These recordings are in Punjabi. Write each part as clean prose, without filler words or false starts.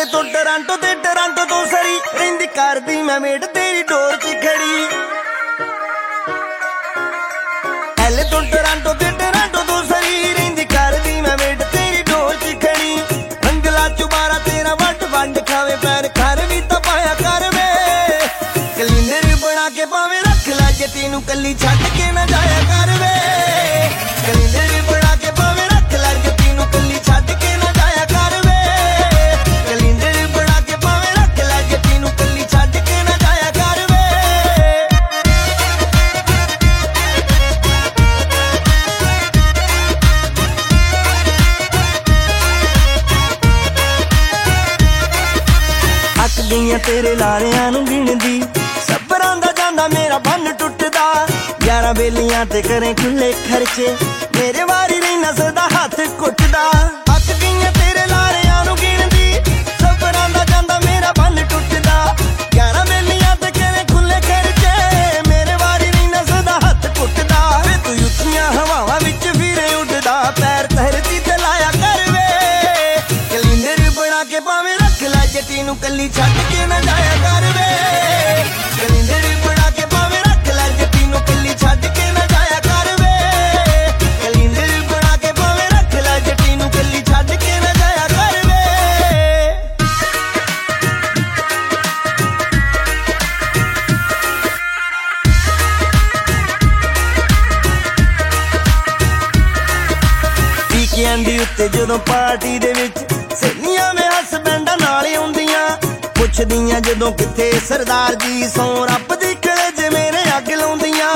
ਐਲੇ ਤੋਂ ਟੋਰਾਂਟੋ ਤੇ ਟੋਰਾਂਟੋ ਤੋਂ ਸਰੀ ਰਹਿੰਦੀ ਕਰਦੀ ਮੈਂ ਮੇਡ ਤੇਰੀ ਡੋਰ 'ਚ ਖੜੀ। ਐਲੇ ਤੋਂ ਟੋਰਾਂਟੋ ਤੇ ਟੋਰਾਂਟੋ ਤੋਂ ਸਰੀ ਰਹਿੰਦੀ ਕਰਦੀ ਮੈਂ ਮੇਡ ਤੇਰੀ ਡੋਰ 'ਚ ਖੜੀ। ਰੰਗਲਾ ਚੁਬਾਰਾ ਤੇਰਾ ਵੱਟ ਵੰਡ ਖਾਵੇ ਪੈਰ ਘਰ ਵੀ ਤਾਂ ਪਾਇਆ ਕਰ ਵੇ। ਕਲਿੰਦਰ ਬਣਾ ਕੇ ਭਾਵੇਂ ਰੱਖ ਲੈ ਜੇ ਤੈਨੂੰ ਕੱਲੀ ਛੱਡ ਕੇ ਨਾ ਜਾਇਆ ਕਰ ਵੇ। ਕਲਿੰਦਰ ਬਣਾ ਕੇ ਭਾਵੇਂ ਰੱਖ ਲੈ ਜੇ ਤੈਨੂੰ ਕੱਲੀ ਛੱਡ ਕੇ ਨਾ ਜਾਇਆ ਕਰ ਵੇ। ਕਲਿੰਦਰ ਬਣਾ ਕੇ ਭਾਵੇਂ ਰੱਖ ਲੈ ਜੇ ਤੈਨੂੰ ਕੱਲੀ ਛੱਡ ਕੇ ਨਾ ਜਾਇਆ ਕਰ ਵੇ। ਅੱਕ ਗਈਆਂ ਤੇਰੇ ਲਾਰਿਆਂ ਨੂੰ ਗਿਣਦੀ ਸਬਰਾਂ ਦਾ ਜਾਂਦਾ ਮੇਰਾ ਬੰਨ ਟੁੱਟਦਾ। 11 ਵੇਲੀਆਂ ਤੇ ਕਰੇ ਖੁੱਲੇ ਖਰਚੇ ਮੇਰੇ ਵਾਰੀ ਰਹਿਣਾ ਸਦਾ ਹੱਥ ਕੁੱਟਦਾ। ਅੱਕ ਗਈਆਂ ਤੇਰੇ ਲਾਰਿਆਂ ਨੂੰ ਗਿਣਦੀ ਸਬਰਾਂ ਦਾ ਜਾਂਦਾ ਮੇਰਾ ਬੰਨ ਟੁੱਟਦਾ। 11 ਵੇਲੀਆਂ ਤੇ ਕਰੇ ਖੁੱਲੇ ਖਰਚੇ ਮੇਰੇ ਵਾਰੀ ਰਹਿਣਾ ਸਦਾ ਹੱਥ ਕੁੱਟਦਾ। ਵੇ ਤੂੰ ਉੱਚੀਆਂ ਹਵਾਵਾਂ ਵਿੱਚ ਫਿਰੇ ਉੱਡਦਾ ਪੈਰ ਧਰਤੀ ਤੇ ਲਾਇਆ ਕਰ ਵੇ। ਕਲਿੰਦਰ ਬਣਾ ਕੇ ਭਾਵੇਂ ਰੱਖ ਲੈ ਜੇ ਤੈਨੂੰ ਕੱਲੀ ਛੱਡ ਕੇ ਨਾ ਜਾਇਆ ਕਰ ਵੇ। ਕਲਿੰਦਰ ਬਣਾ ਕੇ ਭਾਵੇਂ ਰੱਖ ਲੈ ਜੇ ਤੈਨੂੰ ਕੱਲੀ ਛੱਡ ਕੇ ਨਾ ਜਾਇਆ ਕਰ ਵੇ। ਕਲਿੰਦਰ ਬਣਾ ਕੇ ਭਾਵੇਂ ਰੱਖ ਲੈ ਜੇ ਤੈਨੂੰ ਕੱਲੀ ਛੱਡ ਕੇ ਨਾ ਜਾਇਆ ਕਰ ਵੇ। ਟੀਕਿਆਂ ਦੀ ਉੱਤੇ ਜਦੋਂ ਪਾਰਟੀ ਦੇ ਵਿੱਚ ਸਹੇਲੀਆਂ ਵੇ ਹਸਬੈਂਡਾਂ ਨਾਲ ਆਉਂਦੀਆਂ ਪੁੱਛਦੀਆਂ ਜਦੋਂ ਕਿੱਥੇ ਸਰਦਾਰ ਜੀ ਸੌ ਰੱਬ ਦੀ ਕਲੇਜ ਮੇਰੇ ਅੱਗ ਲਾਉਂਦੀਆਂ।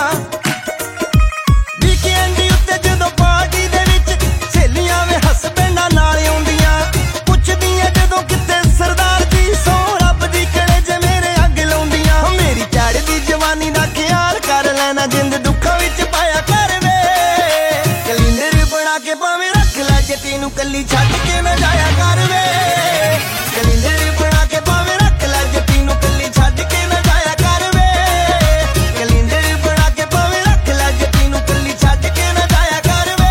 ਟੀਕਿਆਂ ਦੀ ਉੱਤੇ ਜਦੋਂ ਪਾਰਟੀ ਦੇ ਵਿੱਚ ਸਹੇਲੀਆਂ ਵੇ ਹਸਬੈਂਡਾਂ ਨਾਲ ਆਉਂਦੀਆਂ ਪੁੱਛਦੀਆਂ ਜਦੋਂ ਕਿੱਥੇ ਸਰਦਾਰ ਜੀ ਸੌ ਰੱਬ ਦੀ ਕਲੇਜ ਮੇਰੇ ਅੱਗ ਲਾਉਂਦੀਆਂ। ਮੇਰੀ ਚੜ੍ਹਦੀ ਜਵਾਨੀ ਦਾ ਖਿਆਲ ਕਰ ਲੈਣਾ ਜਿੰਦ ਦੁੱਖਾਂ ਵਿੱਚ ਪਾਇਆ ਕਰ ਵੇ। ਕਲਿੰਦਰ ਬਣਾ ਕੇ ਭਾਵੇਂ ਰੱਖ ਲੈ ਜੇ ਤੈਨੂੰ ਕੱਲੀ ਛੱਡ ਕੇ ਨਾ ਜਾਇਆ ਕਰ ਵੇ। ਕਲਿੰਦਰ ਬਣਾ ਕੇ ਭਾਵੇਂ ਰੱਖ ਲੈ ਜੇ ਤੈਨੂੰ ਕੱਲੀ ਛੱਡ ਕੇ ਨਾ ਜਾਇਆ ਕਰ ਵੇ। ਕਲਿੰਦਰ ਬਣਾ ਕੇ ਭਾਵੇਂ ਰੱਖ ਲੈ ਜੇ ਤੈਨੂੰ ਕੱਲੀ ਛੱਡ ਕੇ ਨਾ ਜਾਇਆ ਕਰ ਵੇ।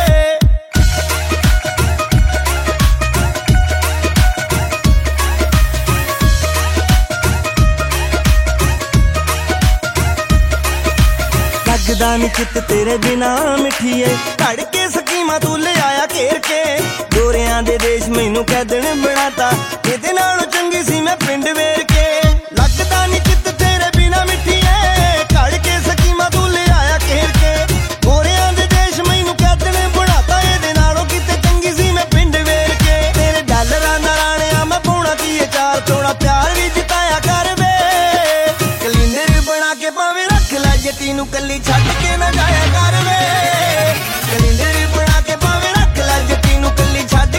ਲੱਗਦਾ ਨੀ ਚਿੱਤ ਤੇਰੇ ਬਿਨਾ ਮਿੱਠੀਏ ਘੜ ਕੇ ਸਕੀਮਾਂ ਤੂੰ ਲਿਆਇਆ ਘੇਰ ਕੇ। ਗੋਰਿਆਂ ਦੇ ਦੇਸ਼ ਮੈਨੂੰ ਕੈਦਣ ਬਣਾਤਾ ਇਹਦੇ ਨਾਲੋਂ ਚੰਗੀ ਸੀ ਮੈਂ ਪਿੰਡ ਵੇਰ ਕੇ। ਲੱਗਦਾ ਨੀ ਚਿੱਤ ਤੇਰੇ ਬਿਨਾ ਮਿੱਠੀਏ ਘੜ ਕੇ ਸਕੀਮਾਂ ਤੂੰ ਲਿਆਇਆ ਘੇਰ ਕੇ। ਗੋਰਿਆਂ ਦੇ ਦੇਸ਼ ਮੈਨੂੰ ਕੈਦਣ ਬਣਾਤਾ ਇਹਦੇ ਨਾਲੋਂ ਕਿਤੇ ਚੰਗੀ ਸੀ ਮੈਂ ਪਿੰਡ ਵੇਰ ਕੇ। ਤੇਰੇ ਡਾਲਰਾਂ ਦਾ ਰਾਣਿਆ ਮੈਂ ਪਾਉਣਾ ਕੀ ਚਾਰ ਥੋੜਾ ਪਿਆਰ ਵੀ ਜਿਤਾਇਆ ਕਰ ਵੇ। ਕਲਿੰਦਰ ਬਣਾ ਕੇ ਭਾਵੇਂ ਰੱਖ ਲੈ ਜੇ ਤੈਨੂੰ ਕੱਲੀ ਛੱਡ ਕੇ ਨਾ ਜਾਇਆ ਕਰ ਵੇ। ਕਲਿੰਦਰ ਬਣਾ ਕੇ ਭਾਵੇਂ ਰੱਖ ਲੈ ਜੇ ਤੈਨੂੰ ਕੱਲੀ ਛੱਡ